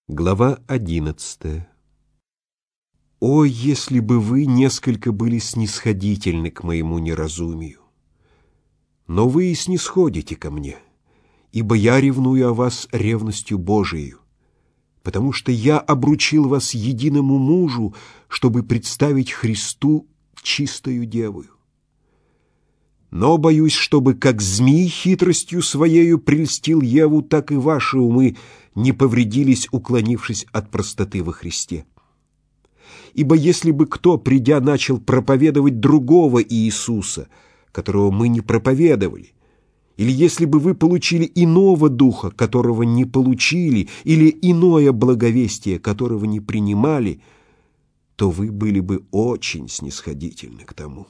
Глава 11. О, если бы вы несколько были снисходительны к моему неразумию! Но вы и снисходите ко мне, ибо я ревную о вас ревностью Божией, потому что я обручил вас единому мужу, чтобы представить Христу чистою девою. Но боюсь, чтобы как змей хитростью своею прельстил Еву, так и ваши умы не повредились, уклонившись от простоты во Христе. Ибо если бы кто, придя, начал проповедовать другого Иисуса, которого мы не проповедовали, или если бы вы получили иного духа, которого не получили, или иное благовестие, которого не принимали, то вы были бы очень снисходительны к тому.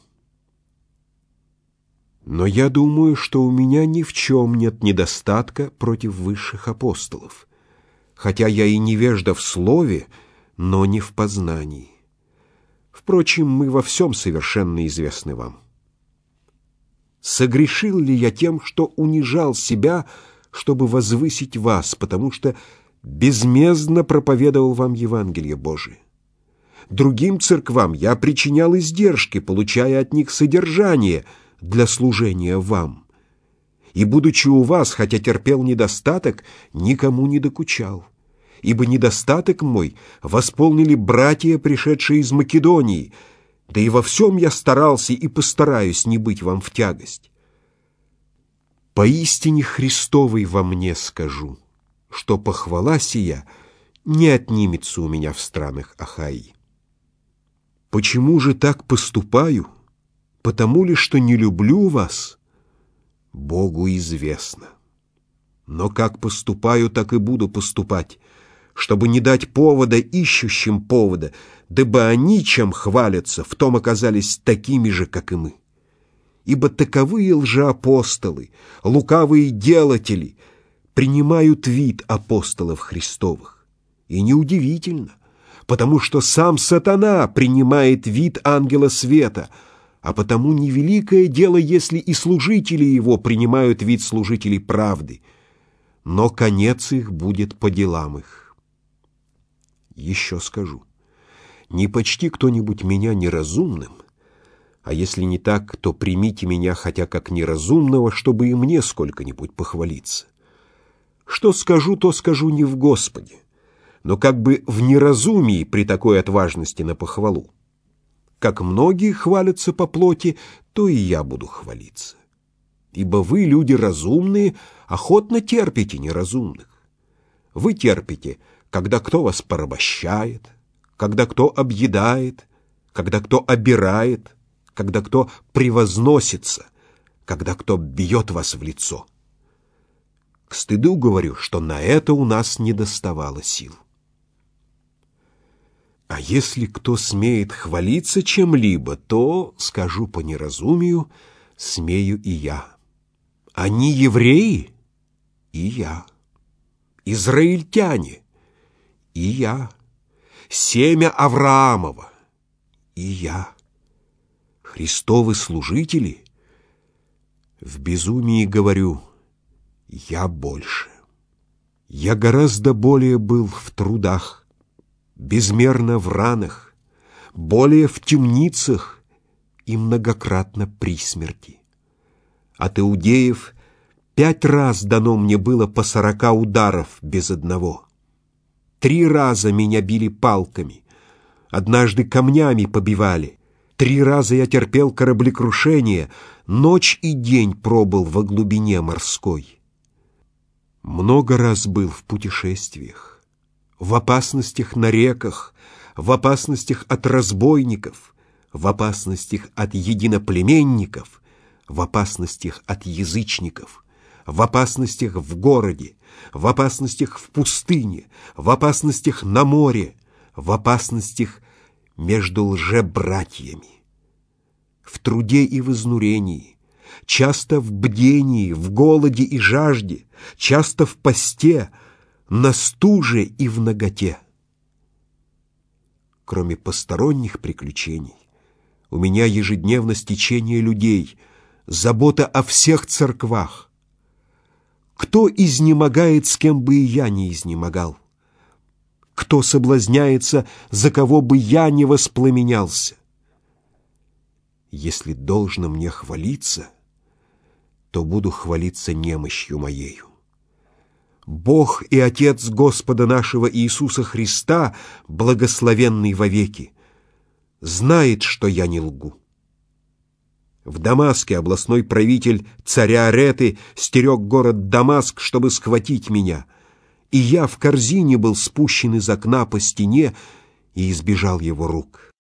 Но я думаю, что у меня ни в чем нет недостатка против высших апостолов, хотя я и невежда в слове, но не в познании. Впрочем, мы во всем совершенно известны вам. Согрешил ли я тем, что унижал себя, чтобы возвысить вас, потому что безмездно проповедовал вам Евангелие Божие? Другим церквам я причинял издержки, получая от них содержание для служения вам. И, будучи у вас, хотя терпел недостаток, никому не докучал. Ибо недостаток мой восполнили братья, пришедшие из Македонии, да и во всем я старался и постараюсь не быть вам в тягость. Поистине Христовой во мне скажу, что похвала сия не отнимется у меня в странах Ахаи. Почему же так поступаю? Потому ли, что не люблю вас? Богу известно. Но как поступаю, так и буду поступать, чтобы не дать повода ищущим повода, дабы они, чем хвалятся, в том оказались такими же, как и мы. Ибо таковые лжеапостолы, лукавые делатели принимают вид апостолов Христовых. И неудивительно, потому что сам сатана принимает вид ангела света, а потому невеликое дело, если и служители его принимают вид служителей правды, но конец их будет по делам их. Еще скажу, не почти кто-нибудь меня неразумным, а если не так, то примите меня хотя как неразумного, чтобы и мне сколько-нибудь похвалиться. Что скажу, то скажу не в Господе, но как бы в неразумии при такой отважности на похвалу. Как многие хвалятся по плоти, то и я буду хвалиться. Ибо вы, люди разумные, охотно терпите неразумных. Вы терпите, когда кто вас порабощает, когда кто объедает, когда кто обирает, когда кто превозносится, когда кто бьет вас в лицо. К стыду говорю, что на это у нас недоставало сил. А если кто смеет хвалиться чем-либо, то, скажу по неразумию, смею и я. Они евреи? И я. Израильтяне? И я. Семя Авраамова? И я. Христовы служители? В безумии говорю, я больше. Я гораздо более был в трудах, безмерно в ранах, более в темницах и многократно при смерти. От иудеев 5 раз дано мне было по 40 ударов без одного. 3 раза меня били палками, однажды камнями побивали, 3 раза я терпел кораблекрушение, ночь и день пробыл во глубине морской. Много раз был в путешествиях, в опасностях на реках, в опасностях от разбойников, в опасностях от единоплеменников, в опасностях от язычников, в опасностях в городе, в опасностях в пустыне, в опасностях на море, в опасностях между лжебратьями, в труде и в изнурении, часто в бдении, в голоде и жажде, часто в посте, на стуже и в наготе. Кроме посторонних приключений, у меня ежедневно стечение людей, забота о всех церквах. Кто изнемогает, с кем бы и я не изнемогал? кто соблазняется, за кого бы я не воспламенялся. Если должно мне хвалиться, то буду хвалиться немощью моею. Бог и Отец Господа нашего Иисуса Христа, благословенный вовеки, знает, что я не лгу. В Дамаске областной правитель царя Ареты стерег город Дамаск, чтобы схватить меня, и я в корзине был спущен из окна по стене и избежал его рук.